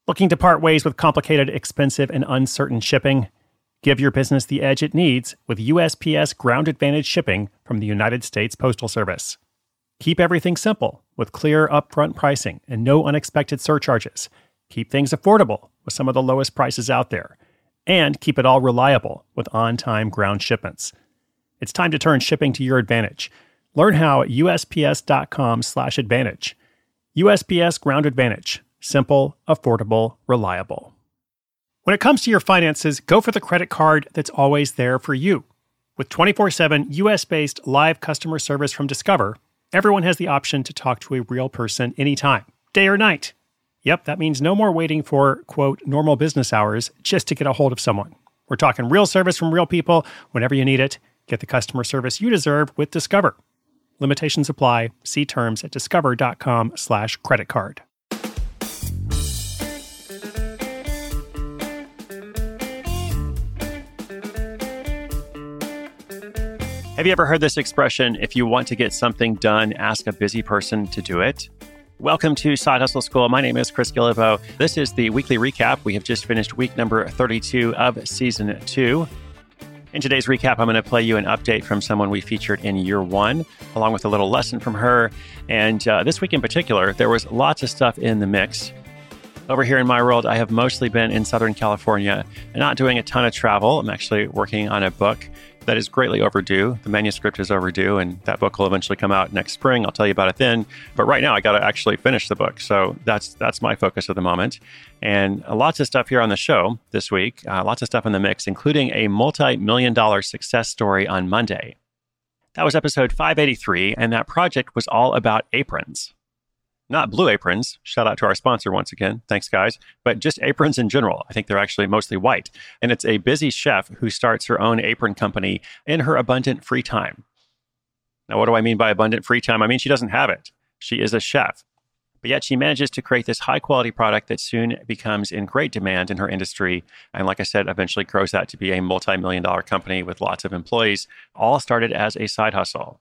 Looking to part ways with complicated, expensive, and uncertain shipping? Give your business the edge it needs with USPS Ground Advantage shipping from the United States Postal Service. Keep everything simple with clear upfront pricing and no unexpected surcharges. Keep things affordable with some of the lowest prices out there. And keep it all reliable with on-time ground shipments. It's time to turn shipping to your advantage. Learn how at USPS.com/advantage. USPS Ground Advantage. Simple, affordable, reliable. When it comes to your finances, go for the credit card that's always there for you. With 24/7 US-based live customer service from Discover, everyone has the option to talk to a real person anytime, day or night. Yep, that means no more waiting for, quote, normal business hours just to get a hold of someone. We're talking real service from real people whenever you need it. Get the customer service you deserve with Discover. Limitations apply. See terms at discover.com/creditcard. Have you ever heard this expression, if you want to get something done, ask a busy person to do it? Welcome to Side Hustle School. My name is Chris Guillebeau. This is the weekly recap. We have just finished week number 32 of season 2. In today's recap, I'm going to play you an update from someone we featured in year 1, along with a little lesson from her. And this week in particular, there was lots of stuff in the mix. Over here in my world, I have mostly been in Southern California and not doing a ton of travel. I'm actually working on a book that is greatly overdue. The manuscript is overdue, and that book will eventually come out next spring. I'll tell you about it then. But right now, I got to actually finish the book. So that's my focus at the moment. And lots of stuff here on the show this week. Lots of stuff in the mix, including a multi-million-dollar success story on Monday. That was episode 583, and that project was all about aprons. Not blue aprons. Shout out to our sponsor once again. Thanks, guys. But just aprons in general. I think they're actually mostly white. And it's a busy chef who starts her own apron company in her abundant free time. Now, what do I mean by abundant free time? I mean, she doesn't have it. She is a chef. But yet she manages to create this high-quality product that soon becomes in great demand in her industry. And like I said, eventually grows that to be a multi-million-dollar company with lots of employees, all started as a side hustle.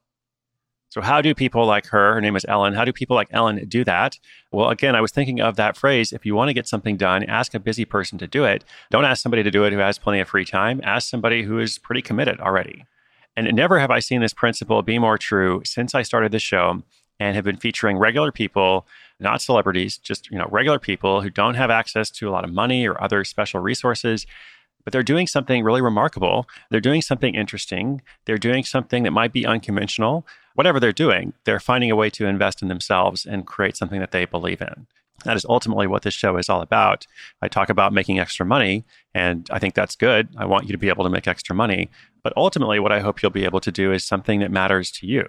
So how do people like her name is Ellen, how do people like Ellen do that? Well, again, I was thinking of that phrase, if you want to get something done, ask a busy person to do it. Don't ask somebody to do it who has plenty of free time. Ask somebody who is pretty committed already. And never have I seen this principle be more true since I started the show and have been featuring regular people, not celebrities, just regular people who don't have access to a lot of money or other special resources. But they're doing something really remarkable. They're doing something interesting. They're doing something that might be unconventional. Whatever they're doing, they're finding a way to invest in themselves and create something that they believe in. That is ultimately what this show is all about. I talk about making extra money, and I think that's good. I want you to be able to make extra money. But ultimately, what I hope you'll be able to do is something that matters to you.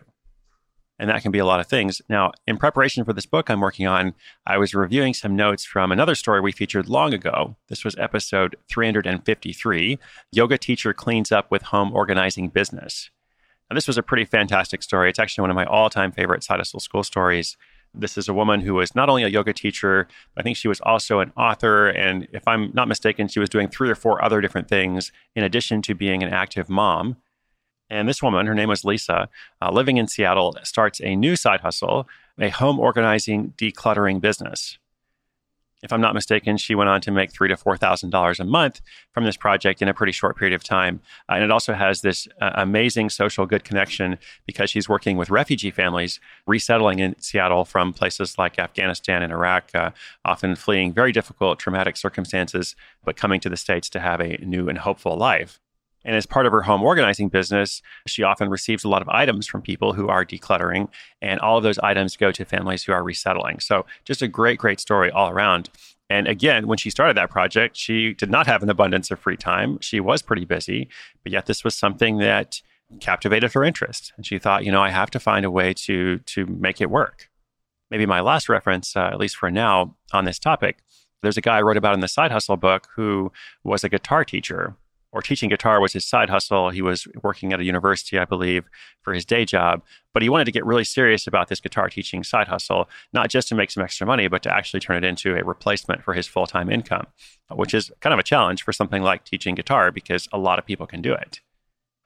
And that can be a lot of things. Now, in preparation for this book I'm working on, I was reviewing some notes from another story we featured long ago. This was episode 353, Yoga Teacher Cleans Up with Home Organizing Business. Now, this was a pretty fantastic story. It's actually one of my all-time favorite Side Hustle School stories. This is a woman who was not only a yoga teacher, but I think she was also an author. And if I'm not mistaken, she was doing 3 or 4 other different things in addition to being an active mom. And this woman, her name was Lisa, living in Seattle, starts a new side hustle, a home organizing, decluttering business. If I'm not mistaken, she went on to make $3,000 to $4,000 a month from this project in a pretty short period of time. And it also has this amazing social good connection because she's working with refugee families resettling in Seattle from places like Afghanistan and Iraq, often fleeing very difficult, traumatic circumstances, but coming to the States to have a new and hopeful life. And as part of her home organizing business, she often receives a lot of items from people who are decluttering, and all of those items go to families who are resettling. So just a great, great story all around. And again, when she started that project, she did not have an abundance of free time. She was pretty busy, but yet this was something that captivated her interest. And she thought, I have to find a way to make it work. Maybe my last reference, at least for now, on this topic, there's a guy I wrote about in the Side Hustle book who was a guitar teacher. Or teaching guitar was his side hustle. He was working at a university, I believe, for his day job. But he wanted to get really serious about this guitar teaching side hustle, not just to make some extra money, but to actually turn it into a replacement for his full-time income, which is kind of a challenge for something like teaching guitar because a lot of people can do it.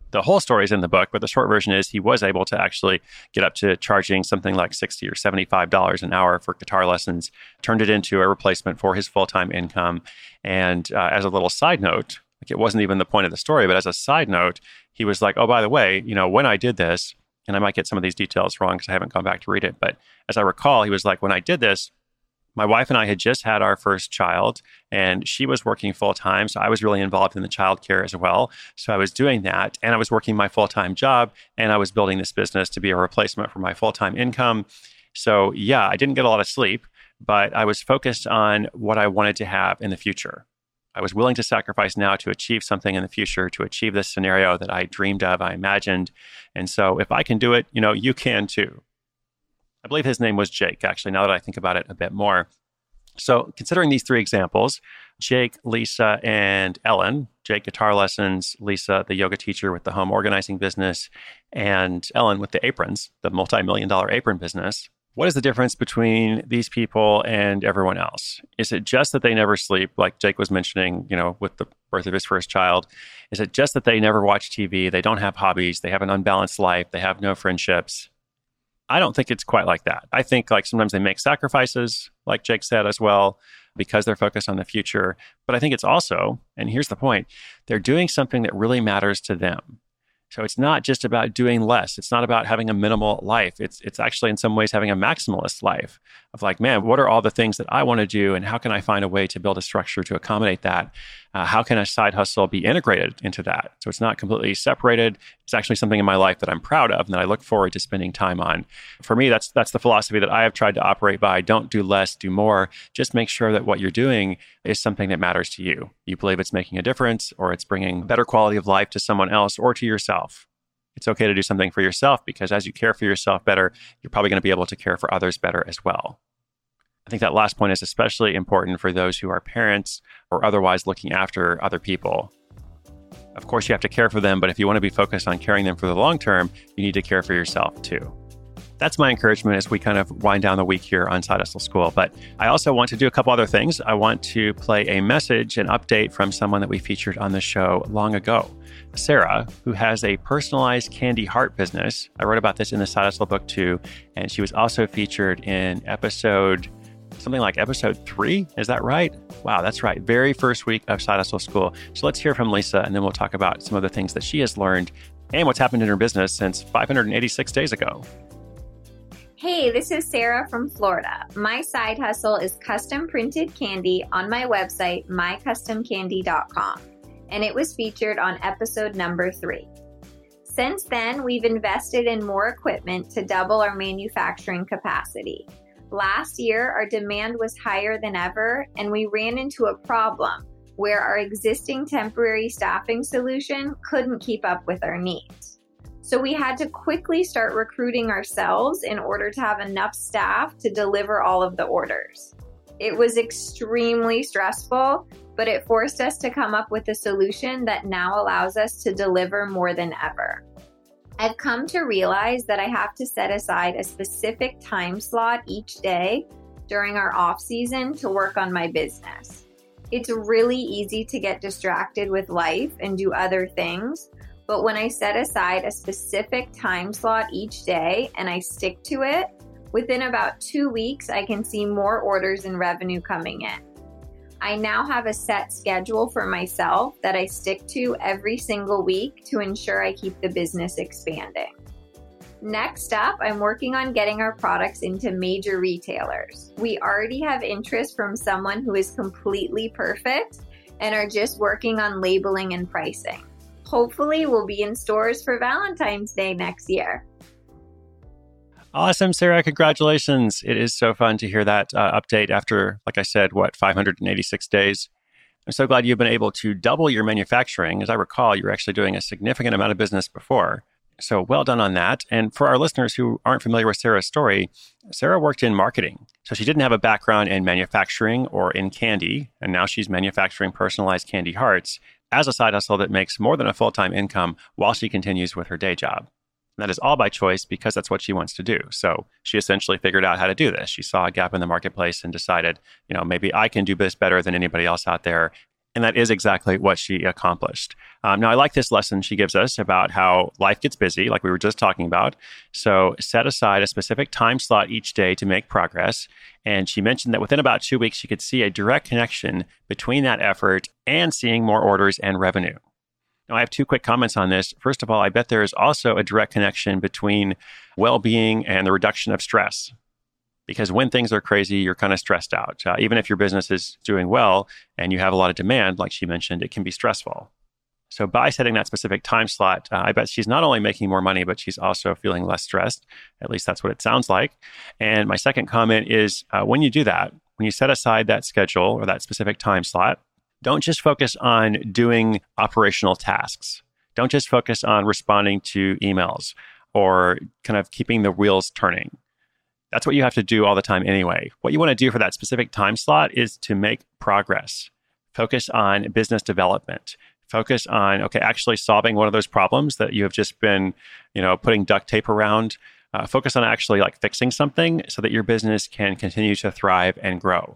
The whole story is in the book, but the short version is he was able to actually get up to charging something like $60 or $75 an hour for guitar lessons, turned it into a replacement for his full-time income. And as a little side note, like it wasn't even the point of the story, but as a side note, he was like, oh, by the way, when I did this, and I might get some of these details wrong because I haven't gone back to read it, but as I recall, he was like, when I did this, my wife and I had just had our first child, and she was working full-time, so I was really involved in the childcare as well. So I was doing that, and I was working my full-time job, and I was building this business to be a replacement for my full-time income. So yeah, I didn't get a lot of sleep, but I was focused on what I wanted to have in the future. I was willing to sacrifice now to achieve something in the future, to achieve this scenario that I dreamed of, I imagined. And so if I can do it, you can too. I believe his name was Jake, actually, now that I think about it a bit more. So considering these three examples, Jake, Lisa, and Ellen, Jake, guitar lessons, Lisa, the yoga teacher with the home organizing business, and Ellen with the aprons, the multi-million-dollar apron business. What is the difference between these people and everyone else? Is it just that they never sleep, like Jake was mentioning, with the birth of his first child? Is it just that they never watch TV, they don't have hobbies, they have an unbalanced life, they have no friendships? I don't think it's quite like that. I think like sometimes they make sacrifices, like Jake said as well, because they're focused on the future. But I think it's also, and here's the point, they're doing something that really matters to them. So it's not just about doing less. It's not about having a minimal life. It's actually in some ways having a maximalist life of like, man, what are all the things that I want to do? And how can I find a way to build a structure to accommodate that? How can a side hustle be integrated into that? So it's not completely separated. It's actually something in my life that I'm proud of and that I look forward to spending time on. For me, that's the philosophy that I have tried to operate by. Don't do less, do more. Just make sure that what you're doing is something that matters to you. You believe it's making a difference or it's bringing better quality of life to someone else or to yourself. It's okay to do something for yourself because as you care for yourself better, you're probably going to be able to care for others better as well. I think that last point is especially important for those who are parents or otherwise looking after other people. Of course, you have to care for them, but if you want to be focused on caring them for the long term, you need to care for yourself too. That's my encouragement as we kind of wind down the week here on Side Hustle School. But I also want to do a couple other things. I want to play a message, an update from someone that we featured on the show long ago. Sarah, who has a personalized candy heart business. I wrote about this in the Side Hustle book too. And she was also featured in episode 3. Is that right? Wow, that's right. Very first week of Side Hustle School. So let's hear from Lisa, and then we'll talk about some of the things that she has learned and what's happened in her business since 586 days ago. Hey, this is Sarah from Florida. My side hustle is custom printed candy on my website, mycustomcandy.com, and it was featured on episode number 3. Since then, we've invested in more equipment to double our manufacturing capacity. Last year, our demand was higher than ever, and we ran into a problem where our existing temporary staffing solution couldn't keep up with our needs. So we had to quickly start recruiting ourselves in order to have enough staff to deliver all of the orders. It was extremely stressful, but it forced us to come up with a solution that now allows us to deliver more than ever. I've come to realize that I have to set aside a specific time slot each day during our off season to work on my business. It's really easy to get distracted with life and do other things, but when I set aside a specific time slot each day and I stick to it, within about 2 weeks, I can see more orders and revenue coming in. I now have a set schedule for myself that I stick to every single week to ensure I keep the business expanding. Next up, I'm working on getting our products into major retailers. We already have interest from someone who is completely perfect and are just working on labeling and pricing. Hopefully, we'll be in stores for Valentine's Day next year. Awesome, Sarah. Congratulations. It is so fun to hear that update after, like I said, 586 days. I'm so glad you've been able to double your manufacturing. As I recall, you were actually doing a significant amount of business before. So well done on that. And for our listeners who aren't familiar with Sarah's story, Sarah worked in marketing. So she didn't have a background in manufacturing or in candy. And now she's manufacturing personalized candy hearts as a side hustle that makes more than a full-time income while she continues with her day job. And that is all by choice because that's what she wants to do. So she essentially figured out how to do this. She saw a gap in the marketplace and decided, maybe I can do this better than anybody else out there. And that is exactly what she accomplished. Now, I like this lesson she gives us about how life gets busy, like we were just talking about. So set aside a specific time slot each day to make progress. And she mentioned that within about 2 weeks, she could see a direct connection between that effort and seeing more orders and revenue. Now, I have 2 quick comments on this. First of all, I bet there is also a direct connection between well-being and the reduction of stress. Because when things are crazy, you're kind of stressed out. Even if your business is doing well and you have a lot of demand, like she mentioned, it can be stressful. So by setting that specific time slot, I bet she's not only making more money, but she's also feeling less stressed. At least that's what it sounds like. And my second comment is when you do that, when you set aside that schedule or that specific time slot, don't just focus on doing operational tasks. Don't just focus on responding to emails or kind of keeping the wheels turning. That's what you have to do all the time anyway. What you want to do for that specific time slot is to make progress. Focus on business development. Focus on, actually solving one of those problems that you have just been, putting duct tape around. Focus on actually fixing something so that your business can continue to thrive and grow.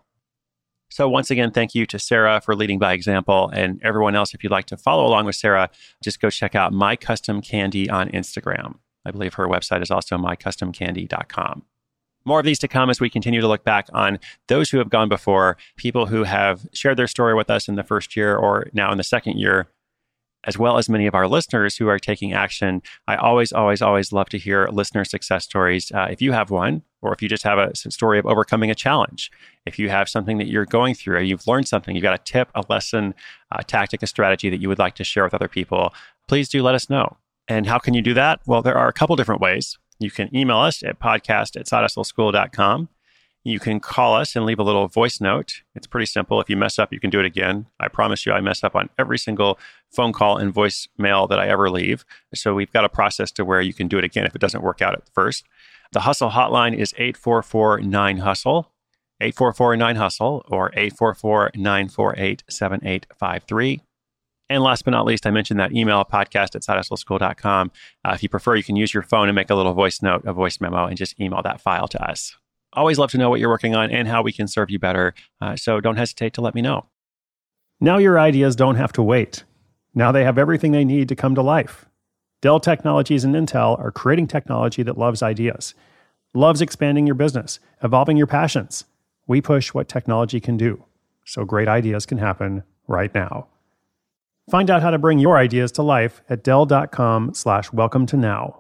So once again, thank you to Sarah for leading by example. And everyone else, if you'd like to follow along with Sarah, just go check out My Custom Candy on Instagram. I believe her website is also mycustomcandy.com. More of these to come as we continue to look back on those who have gone before, people who have shared their story with us in the first year or now in the second year, as well as many of our listeners who are taking action. I always love to hear listener success stories. If you have one, or if you just have a story of overcoming a challenge, if you have something that you're going through, or you've learned something, you've got a tip, a lesson, a tactic, a strategy that you would like to share with other people, please do let us know. And how can you do that? Well, there are a couple different ways. You can email us at podcast@sidehustleschool.com. You can call us and leave a little voice note. It's pretty simple. If you mess up, you can do it again. I promise you, I mess up on every single phone call and voicemail that I ever leave. So we've got a process to where you can do it again if it doesn't work out at first. The Hustle hotline is 844-9HUSTLE, 844-9HUSTLE, or 844-948-7853. And last but not least, I mentioned that email, podcast@sidehustleschool.com. If you prefer, you can use your phone and make a little voice note, a voice memo, and just email that file to us. Always love to know what you're working on and how we can serve you better. So don't hesitate to let me know. Now your ideas don't have to wait. Now they have everything they need to come to life. Dell Technologies and Intel are creating technology that loves ideas, loves expanding your business, evolving your passions. We push what technology can do, so great ideas can happen right now. Find out how to bring your ideas to life at Dell.com/welcome to now.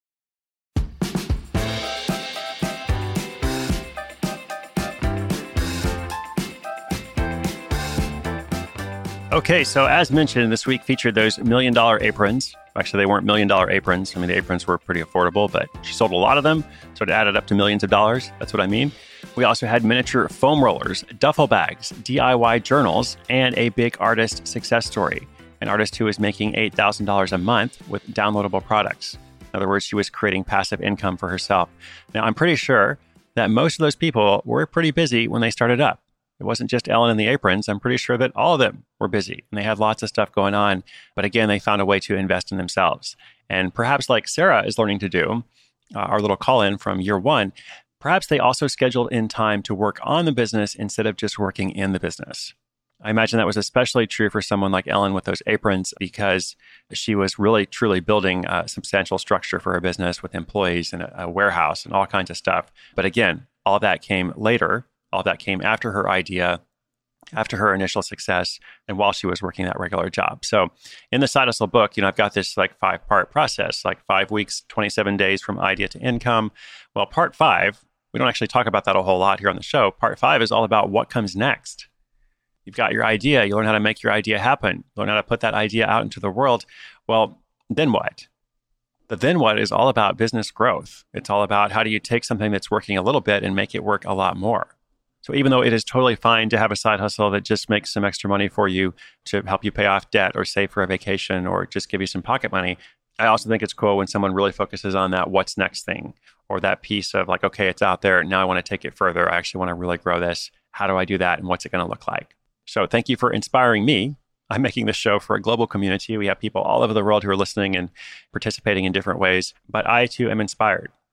Okay, so as mentioned, this week featured those $1 million aprons. Actually, they weren't $1 million aprons. I mean, the aprons were pretty affordable, but she sold a lot of them, so it added up to millions of dollars. That's what I mean. We also had miniature foam rollers, duffel bags, DIY journals, and a big artist success story. An artist who is making $8,000 a month with downloadable products. In other words, she was creating passive income for herself. Now, I'm pretty sure that most of those people were pretty busy when they started up. It wasn't just Ellen and the aprons. I'm pretty sure that all of them were busy and they had lots of stuff going on. But again, they found a way to invest in themselves. And perhaps like Sarah is learning to do, our little call-in from year one, perhaps they also scheduled in time to work on the business instead of just working in the business. I imagine that was especially true for someone like Ellen with those aprons because she was really, truly building a substantial structure for her business with employees and a warehouse and all kinds of stuff. But again, all of that came later. All of that came after her idea, after her initial success, and while she was working that regular job. So in the Side Hustle book, I've got this 5-part process, 5 weeks, 27 days from idea to income. Well, part 5, we don't actually talk about that a whole lot here on the show. Part 5 is all about what comes next. You've got your idea. You learn how to make your idea happen. You learn how to put that idea out into the world. Well, then what? The then what is all about business growth. It's all about how do you take something that's working a little bit and make it work a lot more. So even though it is totally fine to have a side hustle that just makes some extra money for you to help you pay off debt or save for a vacation or just give you some pocket money, I also think it's cool when someone really focuses on that what's next thing or that piece of okay, it's out there. Now I want to take it further. I actually want to really grow this. How do I do that? And what's it going to look like? So thank you for inspiring me. I'm making this show for a global community. We have people all over the world who are listening and participating in different ways. But I too am inspired.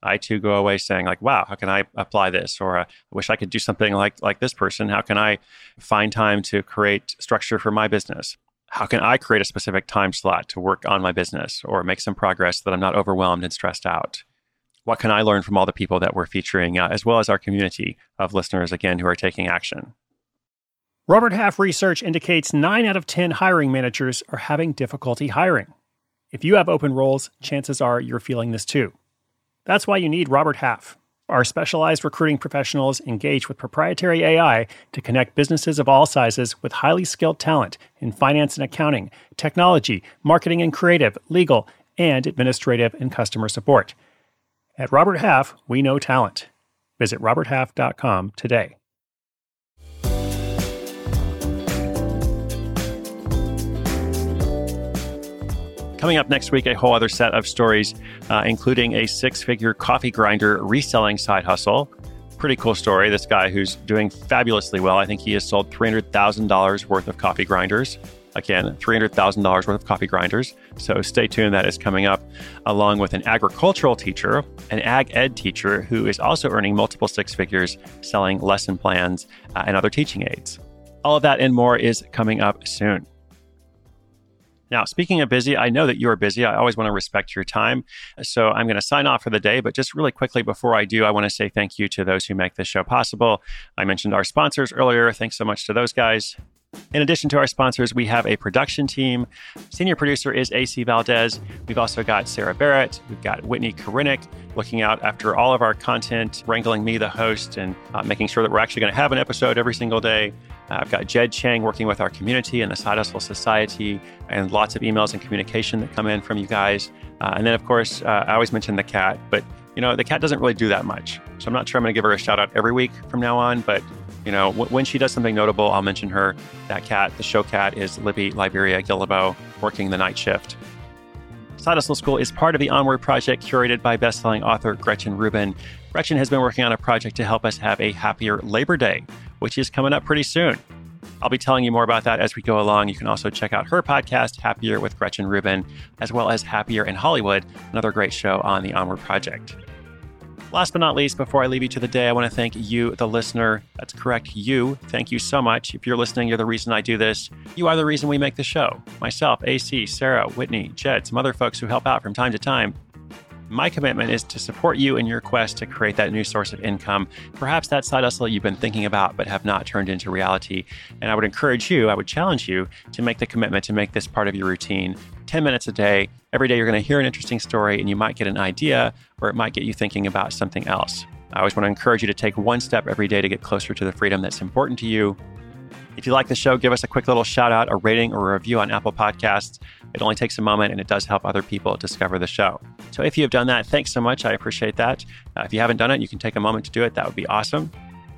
I too go away saying like, wow, how can I apply this? Or I wish I could do something like this person. How can I find time to create structure for my business? How can I create a specific time slot to work on my business or make some progress so that I'm not overwhelmed and stressed out? What can I learn from all the people that we're featuring, as well as our community of listeners, again, who are taking action? Robert Half research indicates 9 out of 10 hiring managers are having difficulty hiring. If you have open roles, chances are you're feeling this too. That's why you need Robert Half. Our specialized recruiting professionals engage with proprietary AI to connect businesses of all sizes with highly skilled talent in finance and accounting, technology, marketing and creative, legal, and administrative and customer support. At Robert Half, we know talent. Visit roberthalf.com today. Coming up next week, a whole other set of stories, including a 6-figure coffee grinder reselling side hustle. Pretty cool story. This guy who's doing fabulously well. I think he has sold $300,000 worth of coffee grinders. Again, $300,000 worth of coffee grinders. So stay tuned. That is coming up, along with an agricultural teacher, an ag ed teacher who is also earning multiple 6 figures selling lesson plans and other teaching aids. All of that and more is coming up soon. Now, speaking of busy, I know that you are busy. I always want to respect your time. So I'm going to sign off for the day. But just really quickly before I do, I want to say thank you to those who make this show possible. I mentioned our sponsors earlier. Thanks so much to those guys. In addition to our sponsors, we have a production team. Senior producer is AC Valdez. We've also got Sarah Barrett. We've got Whitney Korinick looking out after all of our content, wrangling me, the host, and making sure that we're actually going to have an episode every single day. I've got Jed Chang working with our community and the Side Hustle Society, and lots of emails and communication that come in from you guys. And then, of course, I always mention the cat, but the cat doesn't really do that much. So I'm not sure I'm going to give her a shout out every week from now on, but when she does something notable, I'll mention her. That cat, the show cat, is Libby Liberia Guillebeau, working the night shift. Side Hustle School is part of the Onward Project, curated by bestselling author Gretchen Rubin. Gretchen has been working on a project to help us have a happier Labor Day, which is coming up pretty soon. I'll be telling you more about that as we go along. You can also check out her podcast, Happier with Gretchen Rubin, as well as Happier in Hollywood, another great show on the Onward Project. Last but not least, before I leave you to the day, I want to thank you, the listener. That's correct, you. Thank you so much. If you're listening, you're the reason I do this. You are the reason we make the show. Myself, AC, Sarah, Whitney, Jed, some other folks who help out from time to time. My commitment is to support you in your quest to create that new source of income, perhaps that side hustle you've been thinking about but have not turned into reality. And I would challenge you to make the commitment to make this part of your routine. 10 minutes a day. Every day you're going to hear an interesting story and you might get an idea, or it might get you thinking about something else. I always want to encourage you to take one step every day to get closer to the freedom that's important to you. If you like the show, give us a quick little shout out, a rating, or a review on Apple Podcasts. It only takes a moment and it does help other people discover the show. So if you have done that, thanks so much. I appreciate that. If you haven't done it, you can take a moment to do it. That would be awesome.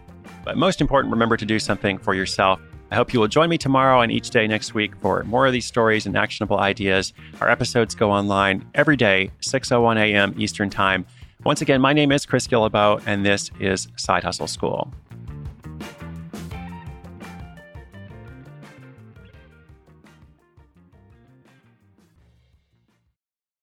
But most important, remember to do something for yourself. I hope you will join me tomorrow and each day next week for more of these stories and actionable ideas. Our episodes go online every day, 6:01 a.m. Eastern Time. Once again, my name is Chris Guillebeau, and this is Side Hustle School.